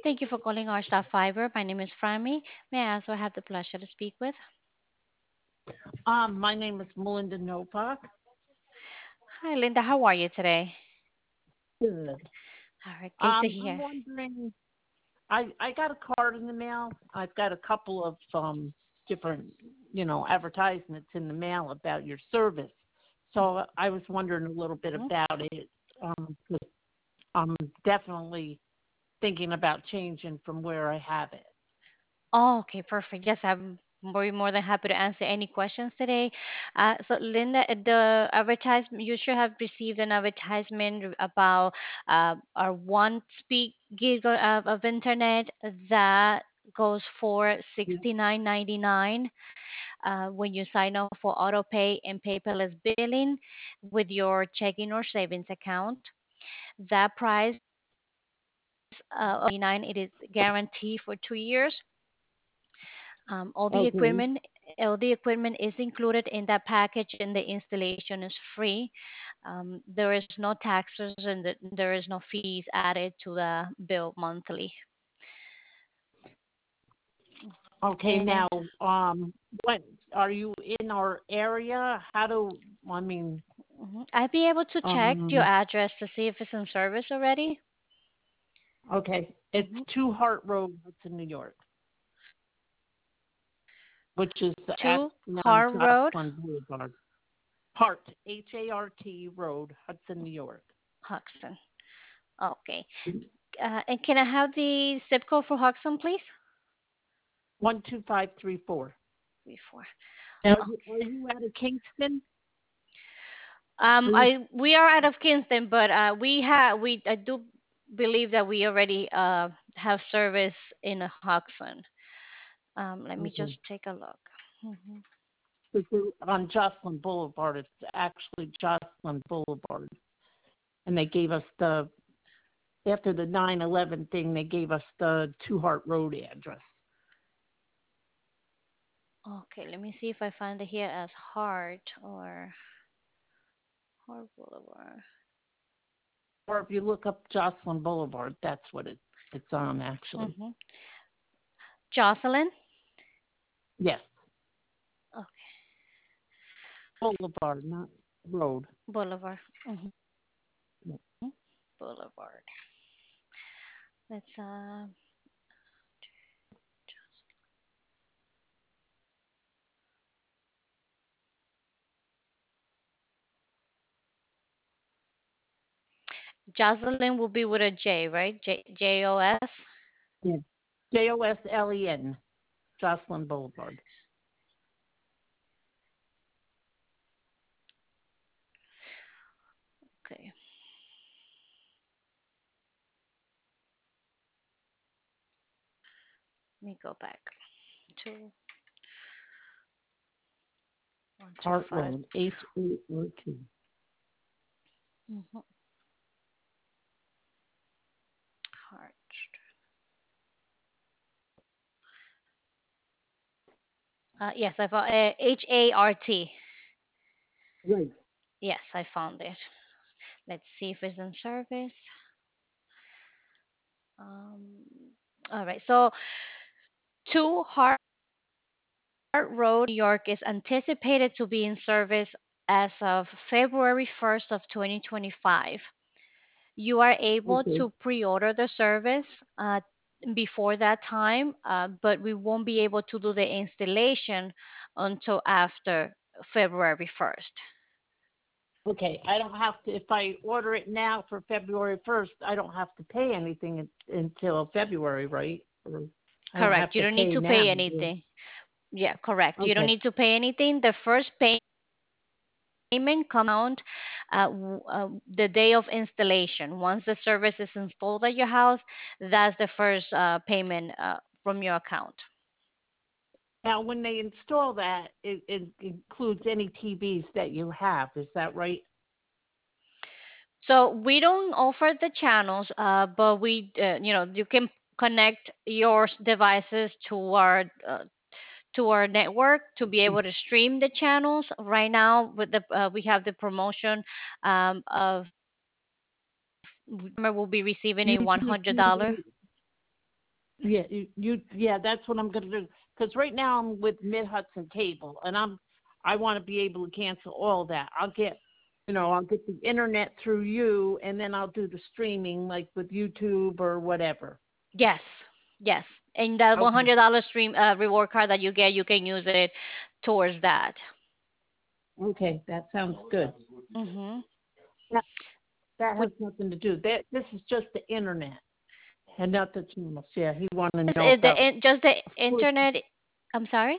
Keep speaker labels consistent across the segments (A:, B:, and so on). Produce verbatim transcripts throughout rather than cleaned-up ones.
A: Thank you for calling our staff fiber. My name is Frammy. May I also have the pleasure to speak with?
B: Um, my name is Melinda Novak.
A: Hi, Linda. How are you today?
B: Good.
A: All right, great to
B: Um, I'm
A: hear.
B: wondering. I I got a card in the mail. I've got a couple of um different, you know, advertisements in the mail about your service. So I was wondering a little bit
A: Mhm.
B: about it. Um, 'cause I'm definitely thinking about changing from where I have it.
A: Oh, okay, perfect. Yes, I'm more more than happy to answer any questions today. Uh, so, Linda, uh, the advertisement you should have received an advertisement about uh, our one speed gig of, of internet that goes for
B: Yeah.
A: sixty nine ninety nine. Uh, when you sign up for auto pay and paperless billing with your checking or savings account. That price uh, of ninety-nine, it is guaranteed for two years. Um, all the
B: Okay.
A: equipment, all the equipment is included in that package, and the installation is free. Um, there is no taxes and the, there is no fees added to the bill monthly.
B: Okay.
A: And
B: Now, um, what are you in our area? How do I mean?
A: mhm, I'd be able to check your
B: Um,
A: address to see if it's in service already.
B: Okay. It's
A: Hmm.
B: Two Hart Road, Hudson, New York, which is
A: Two
B: actually on
A: Hart Road,
B: Jocelyn Boulevard. Hart, H A R T Road, Hudson, New York.
A: Hoxton. Okay. Uh, and can I have the zip code for Hoxton, please?
B: one two five three four.
A: Before.
B: Now,
A: Oh.
B: you- are you out of Kingston?
A: Um,
B: Are you,
A: I we are out of Kingston, but uh, we have we I do believe that we already uh have service in Hoxton. Um, let me just
B: okay.
A: take a look. Hmm.
B: It's on Jocelyn Boulevard. It's actually Jocelyn Boulevard. And they gave us the, after the nine eleven thing, they gave us the Two Hart Road address.
A: Okay, let me see if I find it here as Hart or Hart Boulevard.
B: Or if you look up Jocelyn Boulevard, that's what it, it's on, actually.
A: Mm-hmm. Jocelyn.
B: Yes.
A: Okay,
B: Boulevard, not road.
A: Boulevard. Mm-hmm. Boulevard. Let's uh. Jocelyn will be with a J, right? J J O S.
B: Yeah. J O S L E N, Jocelyn Boulevard.
A: Okay, let me go back to one two
B: Hart
A: five.
B: Road, H A R T.
A: Mm-hmm. Hart. Uh, yes, I found uh, H A R T.
B: Right.
A: Yes, I found it. Let's see if it's in service. Um, all right. So, two Hart Road, New York, is anticipated to be in service as of February first of twenty twenty-five. You are able
B: Okay.
A: to pre-order the service uh, before that time, uh, but we won't be able to do the installation until after February first.
B: Okay. I don't have to, if I order it now for February first, I don't have to pay anything un- until February, right? Or I don't
A: Correct.
B: have
A: You
B: to
A: don't need
B: pay
A: to
B: now.
A: pay
B: do
A: anything. Yeah, correct.
B: I?
A: You don't
B: Okay.
A: need to pay anything. The first payment comes out uh, w- uh, the day of installation. Once the service is installed at your house, that's the first uh, payment uh, from your account.
B: Now, when they install that, it, it includes any T Vs that you have. Is that right?
A: So we don't offer the channels, uh, but we, uh, you know, you can connect your devices to our uh, to our network to be able to stream the channels. Right now, with the uh, we have the promotion um, of we will be receiving a one hundred
B: YouTube
A: dollar.
B: T V. Yeah, you, you yeah, that's what I'm gonna do. Because right now I'm with Mid Hudson Cable, and I'm I want to be able to cancel all that. I'll get, you know, I'll get the internet through you, and then I'll do the streaming like with YouTube or whatever.
A: Yes, yes. And that
B: Okay,
A: one hundred dollars stream uh, reward card that you get, you can use it towards that.
B: okay, that sounds good.
A: Mm-hmm.
B: That that has
A: Would
B: nothing to do. That this is just the internet and not the channels. Yeah, he wanted to
A: is
B: know
A: it the
B: about.
A: in- just the
B: Of course,
A: internet? I'm sorry.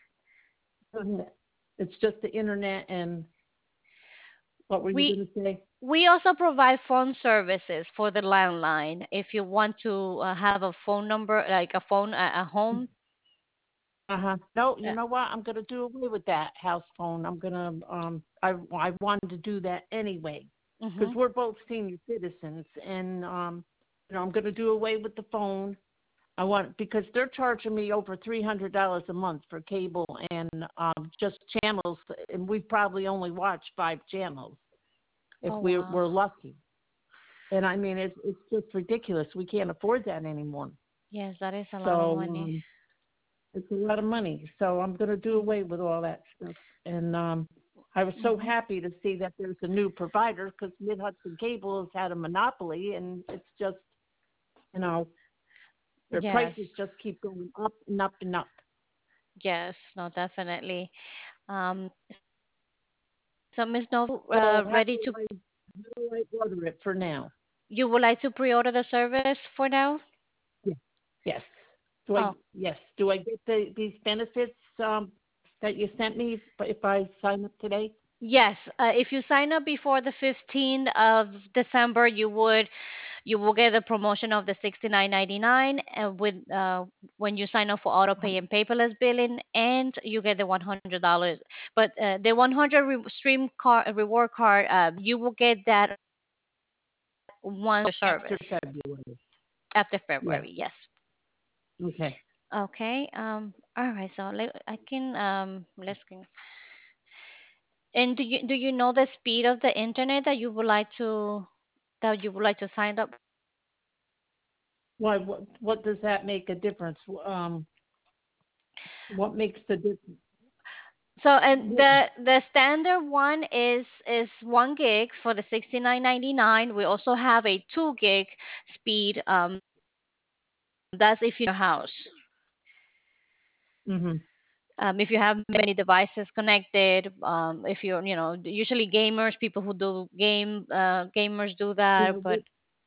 B: it's just the internet and what were you
A: We
B: gonna say?
A: we also provide phone services for the landline. If you want to uh, have a phone number, like a phone at a home.
B: Uh-huh. No,
A: Uh,
B: you know what? I'm gonna do away with that house phone. I'm gonna um I I wanted to do that anyway because
A: mhm.
B: we're both senior citizens and um you know I'm gonna do away with the phone. I want because they're charging me over three hundred dollars a month for cable and um just channels, and we probably only watch five channels if
A: Oh
B: we're
A: wow.
B: we're lucky. And I mean it's it's just ridiculous. We can't afford that anymore.
A: Yes, that is a lot of
B: So
A: money.
B: um it's a lot of money. So I'm going to do away with all that stuff. And um, I was so
A: Mhm.
B: happy to see that there's a new provider because Mid Hudson Cable has had a monopoly, and it's just, you know, their
A: Yes.
B: prices just keep going up and up and up.
A: Yes. No, definitely. Um. So, Miss Nova,
B: So
A: uh,
B: how
A: ready
B: do
A: to?
B: I, how do I order it for now?
A: You would like to pre-order the service for now?
B: Yes. Yes. Do I?
A: Oh,
B: Yes. Do I get the, these benefits um, that you sent me if I sign up today?
A: yes. Uh, if you sign up before the fifteenth of December, you would you will get the promotion of the sixty-nine ninety-nine and with uh, when you sign up for auto pay and paperless billing, and you get the one hundred dollars. But uh, the one hundred re- stream card reward card, uh, you will get that once the
B: After
A: service
B: February.
A: after
B: Yes.
A: February. Yes.
B: Okay.
A: Okay. Um. All right. So let, I can um. Let's. And do you do you know the speed of the internet that you would like to that you would like to sign up?
B: Why? What? What does that make a difference? Um, what makes the difference?
A: So and the the standard one is is one gig for the sixty nine ninety nine. We also have a two gig speed. Um, that's if you your house.
B: Mm-hmm.
A: Um, if you have many devices connected, um, if you're you know usually gamers, people who do game uh, gamers do that,
B: Yeah,
A: but
B: we,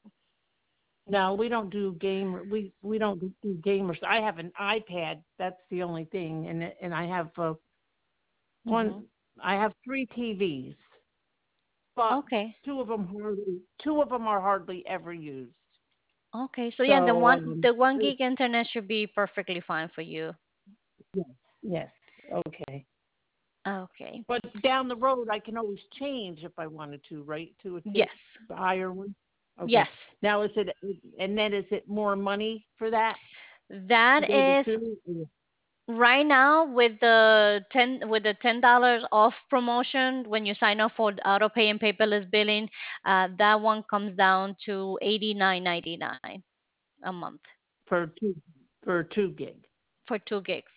B: no, we don't do game. We we don't do gamers. I have an iPad. That's the only thing, and and I have uh, one.
A: hmm.
B: I have three T Vs, but
A: Okay.
B: two of them hardly two of them are hardly ever used.
A: Okay, so yeah, the
B: So
A: one
B: um,
A: the one
B: I-
A: gig internet should be perfectly fine for you.
B: yes, yes, okay.
A: Okay.
B: But down the road, I can always change if I wanted to, right? To a
A: Yes.
B: six higher one.
A: Yes.
B: Okay. Now is it and then is it more money for that
A: That
B: to go to
A: is
B: two?
A: right now with the ten with the ten dollars off promotion when you sign up for the auto pay and paperless billing. Uh, that one comes down to eighty nine ninety nine a month
B: For two for two gig.
A: for two gigs.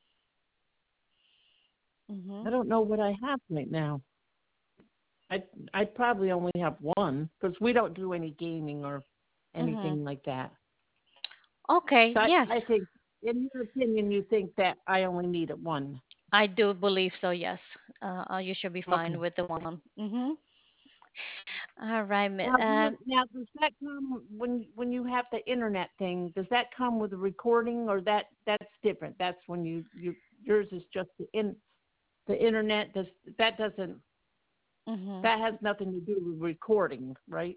A: Hmm.
B: I don't know what I have right now. I I probably only have one because we don't do any gaming or
A: Hmm.
B: anything like that.
A: Okay.
B: So I,
A: Yes,
B: I think, in your opinion, you think that I only need it one.
A: I do believe so. Yes. Uh, uh, you should be
B: Okay.
A: fine with the one. Hmm. All right. mi-
B: Now, do
A: Uh,
B: you, now does that come when when you have the internet thing? Does that come with a recording, or that that's different? That's when you you yours is just the in the internet. Does that doesn't
A: mhm.
B: that has nothing to do with recording, right?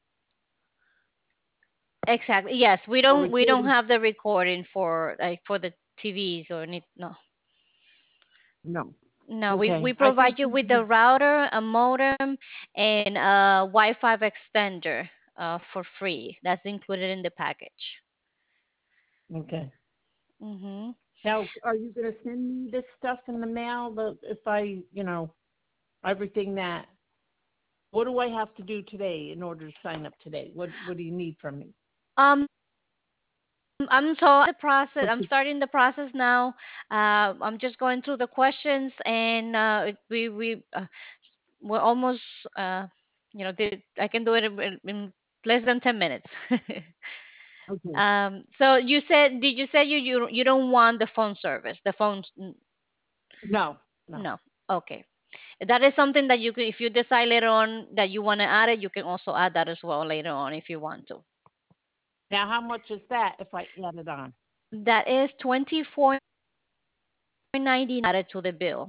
A: Exactly. Yes, we
B: Or
A: don't we don't
B: recording?
A: have the recording for like for the T Vs or any no.
B: No.
A: No, we
B: Okay.
A: we
B: I
A: provide
B: think
A: you
B: you,
A: with the router, a modem, and a Wi-Fi extender uh, for free. That's included in the package.
B: okay.
A: Mhm.
B: Now, are you going to send me this stuff in the mail? The if I, you know, everything that. What do I have to do today in order to sign up today? What What do you need from me?
A: Um, I'm so the process. I'm
B: Okay.
A: starting the process now. Uh, I'm just going through the questions, and uh, it- we we uh, we're almost. Uh, you know, the, I can do it in, in less than ten minutes.
B: Okay.
A: um, so you said, did you say you you you don't want the phone service? The phone? n-
B: No, no.
A: No. Okay. That is something that you can, if you decide later on that you want to add it, you can also add that as well later on if you want to.
B: Now, how much is that if I add it on?
A: That is twenty four ninety added to the bill.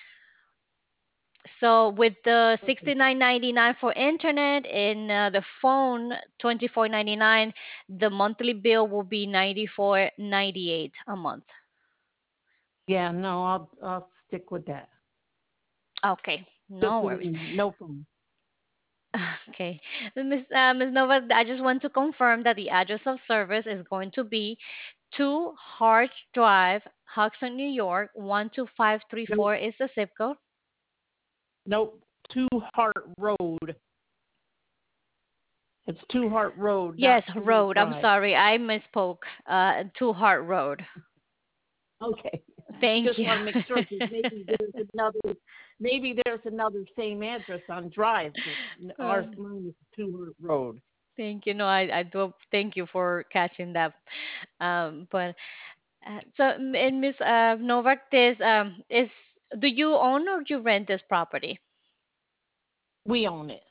A: So with the
B: Okay.
A: sixty nine ninety nine for internet and uh, the phone twenty four ninety nine, the monthly bill will be ninety four ninety eight a month.
B: Yeah, no, I'll I'll stick with that.
A: Okay,
B: Just
A: no
B: with
A: worries.
B: me, no phone.
A: Okay, Miss uh, Miss Nova, I just want to confirm that the address of service is going to be two Hart Drive, Hudson, New York one two five three
B: Nope,
A: four is the zip code.
B: nope. Two Heart Road. It's Two Heart Road, not
A: Yes,
B: Two Heart
A: road. I'm
B: Drive.
A: sorry, I misspoke. Uh, Two Hart Road.
B: Okay.
A: Thank
B: Just
A: you.
B: want to make sure because maybe there's another, maybe there's another same address on Drive, but
A: Uh,
B: ours mine is Two Heart Road.
A: Thank you. No, I, I do thank you for catching that. Um, but uh, so, m- and Miss uh, Novak, this um is do you own or you rent this property?
B: We own it.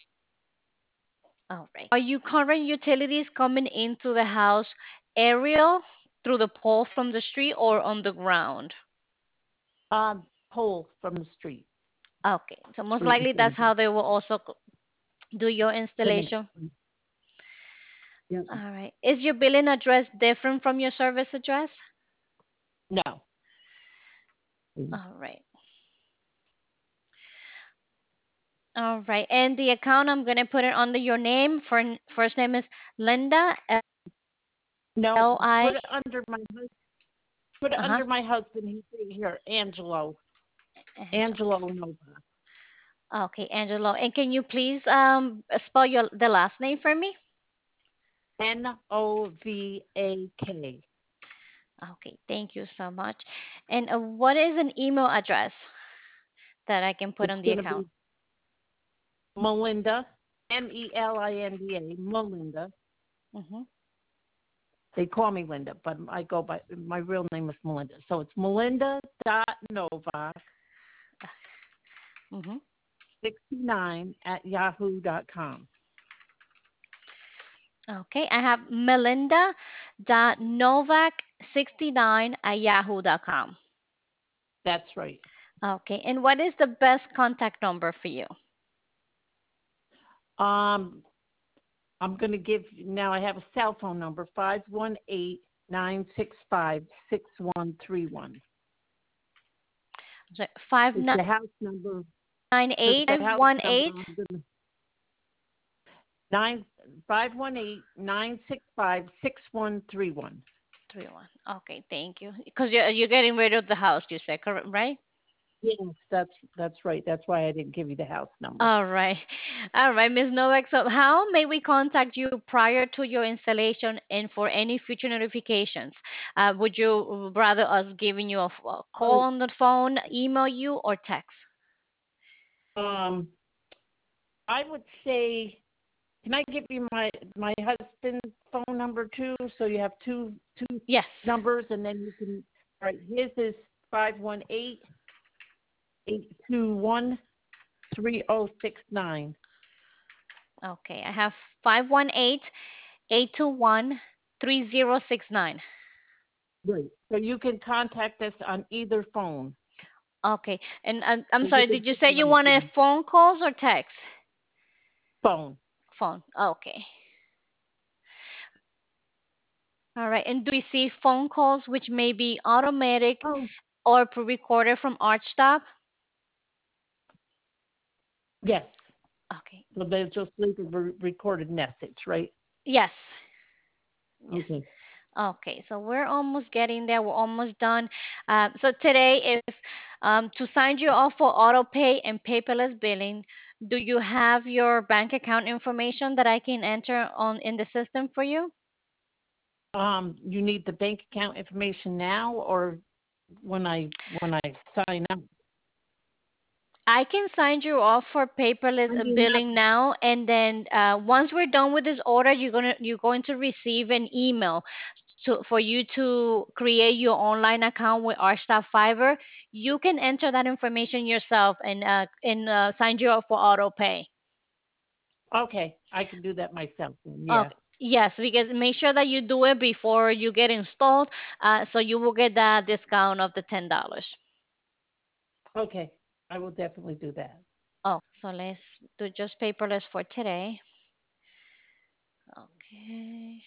A: All right. Are you current utilities coming into the house aerial through the pole from the street or on the ground?
B: Um, pole from the street,
A: Okay. So most
B: street in
A: likely
B: front
A: that's
B: of us.
A: how they will also co- do your
B: Connect.
A: installation.
B: Yeah.
A: All right. Is your billing address different from your service address?
B: No.
A: All right. All right. And the account, I'm going to put it under your name. For first name is Linda,
B: No,
A: L I.
B: put it under my hus- put it
A: Uh-huh.
B: under my husband. He's right here, Angelo.
A: Angelo.
B: Angelo Nova.
A: Okay, Angelo. And can you please um spell your the last name for me?
B: N O V A K.
A: Okay, thank you so much. And uh, what is an email address that I can put
B: It's
A: on the
B: gonna
A: account?
B: be Melinda. M E L I N D A. Melinda.
A: Mm-hmm.
B: They call me Linda, but I go by my real name is Melinda. So it's Melinda dot Novak
A: Mm-hmm.
B: sixty nine at yahoo dot com.
A: Okay, I have Melinda dot Novak sixty nine at yahoo dot com.
B: That's right.
A: Okay, and what is the best contact number for you?
B: Um, I'm going to give now. I have a cell phone number five one eight nine six five six one three one.
A: So five
B: It's the house number.
A: nine
B: The,
A: eight
B: the
A: five
B: house
A: one
B: number.
A: eight
B: I'm gonna, nine five one eight nine six five six one three one.
A: three one. Okay, thank you. Because you're you're getting rid of the house, you said, correct, right?
B: Yes, that's that's right. That's why I didn't give you the house number.
A: All right. All right, Miss Novak. So how may we contact you prior to your installation and for any future notifications? Uh, would you rather us giving you a, f- a call on the phone, email you, or text?
B: Um, I would say, can I give you my my husband's phone number too? So you have two two
A: Yes.
B: numbers, and then you can. All right, his is five one eight eight two one three zero six nine.
A: Okay, I have five one eight, eight two one, three zero six nine.
B: Right. So you can contact us on either phone.
A: Okay, and I'm, I'm
B: So you
A: sorry,
B: can
A: did you
B: pick
A: say you
B: one of
A: wanted
B: them.
A: phone calls or text?
B: Phone.
A: Phone. Okay. All right. And do you receive phone calls which may be automatic
B: Oh,
A: or pre-recorded from ArchStop?
B: yes.
A: Okay.
B: So they just leave a re- recorded message, right?
A: Yes. Yes.
B: Okay.
A: Okay. So we're almost getting there. We're almost done. Uh, so today, if um, to sign you off for auto pay and paperless billing, do you have your bank account information that I can enter on in the system for you?
B: Um, you need the bank account information now or when I when I sign up?
A: I can sign you off for paperless
B: I
A: uh,
B: do not.
A: billing now, and then uh, once we're done with this order, you're gonna you're going to receive an email to for you to create your online account with our staff Fiverr. You can enter that information yourself and uh, and uh, sign you up for auto pay.
B: Okay, I can do that myself then. Yeah.
A: Okay. Yes, because make sure that you do it before you get installed, uh, so you will get that discount of the ten dollars.
B: Okay, I will definitely do that.
A: So let's do just paperless for today. Okay.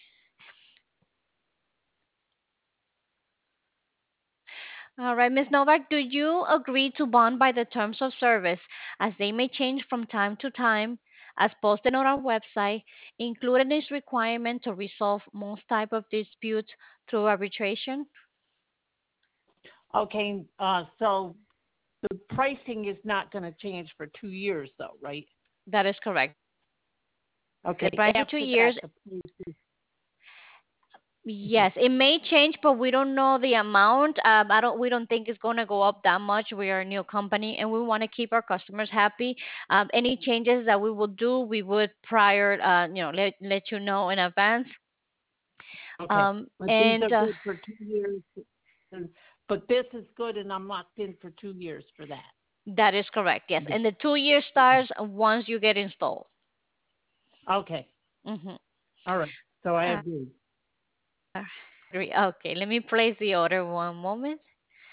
A: All right, Miz Novak, do you agree to bond by the terms of service as they may change from time to time, as posted on our website, including this requirement to resolve most type of disputes through arbitration?
B: Okay, uh, so the pricing is not going to change for two years though, right?
A: That is correct. The
B: Okay,
A: price for two
B: after that,
A: years,
B: the price is. Mhm.
A: yes, it may change, but we don't know the amount. Um, I don't. We don't think it's going to go up that much. We are a new company, and we want to keep our customers happy. Um, any changes that we will do, we would prior, uh, you know, let let you know in advance.
B: Okay,
A: Um,
B: but these
A: and
B: are
A: uh,
B: good for two years. and- But this is good, and I'm locked in for two years for that.
A: that is correct. Yes,
B: Yes.
A: and the two year starts once you get installed.
B: Okay,
A: Mm-hmm.
B: all right. So I
A: Uh,
B: agree.
A: okay, let me place the order one moment.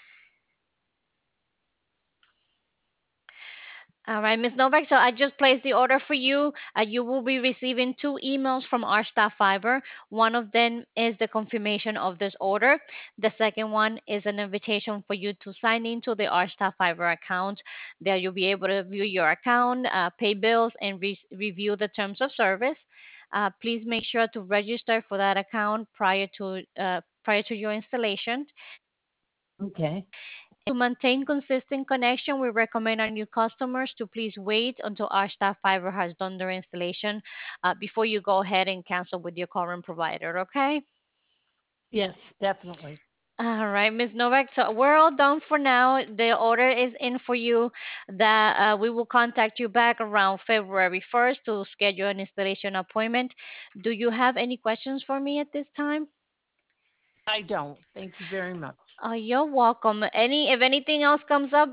A: All right, Miz Novak. So I just placed the order for you. Uh, you will be receiving two emails from our staff Fiber. One of them is the confirmation of this order. The second one is an invitation for you to sign into the our staff Fiber account. There you'll be able to view your account, uh, pay bills, and re- review the terms of service. Uh, please make sure to register for that account prior to uh, prior to your installation.
B: Okay.
A: To maintain consistent connection, we recommend our new customers to please wait until our staff fiber has done their installation uh, before you go ahead and cancel with your current provider, okay?
B: Yes, definitely.
A: All right, Miz Novak. So we're all done for now. The order is in for you. That uh, we will contact you back around February first to schedule an installation appointment. Do you have any questions for me at this time?
B: I don't. Thank you very much.
A: Uh, you're welcome. Any if anything else comes up,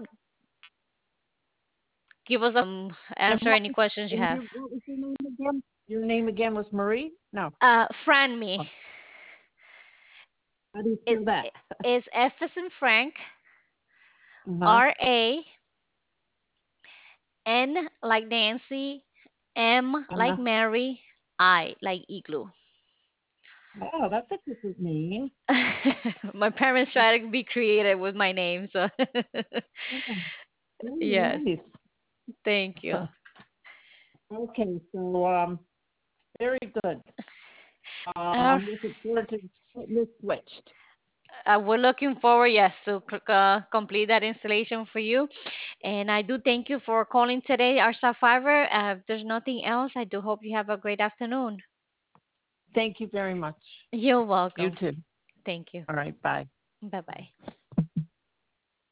A: give us a um,
B: And
A: answer
B: what
A: any
B: was,
A: questions you
B: and
A: have.
B: you, what was your name again? Your name again was Marie? No.
A: Uh, Fran me.
B: Oh, how do you
A: It
B: spell that?
A: is F as in Frank,
B: Uh-huh.
A: R A, N like Nancy, M like
B: Uh-huh.
A: Mary, I like igloo.
B: Oh, that's a different name.
A: My parents try to be creative with my name, so
B: Oh, very
A: yes,
B: nice.
A: thank you.
B: Okay, so um, very good. Uh,
A: Uh,
B: I'm looking forward to getting this switched.
A: uh, we're looking forward, yes, to c- uh, complete that installation for you. And I do thank you for calling today, our Fiverr. Uh, if there's nothing else, I do hope you have a great afternoon.
B: Thank you very much.
A: You're
B: You
A: welcome.
B: too.
A: Thank you.
B: All right, bye.
A: Bye bye.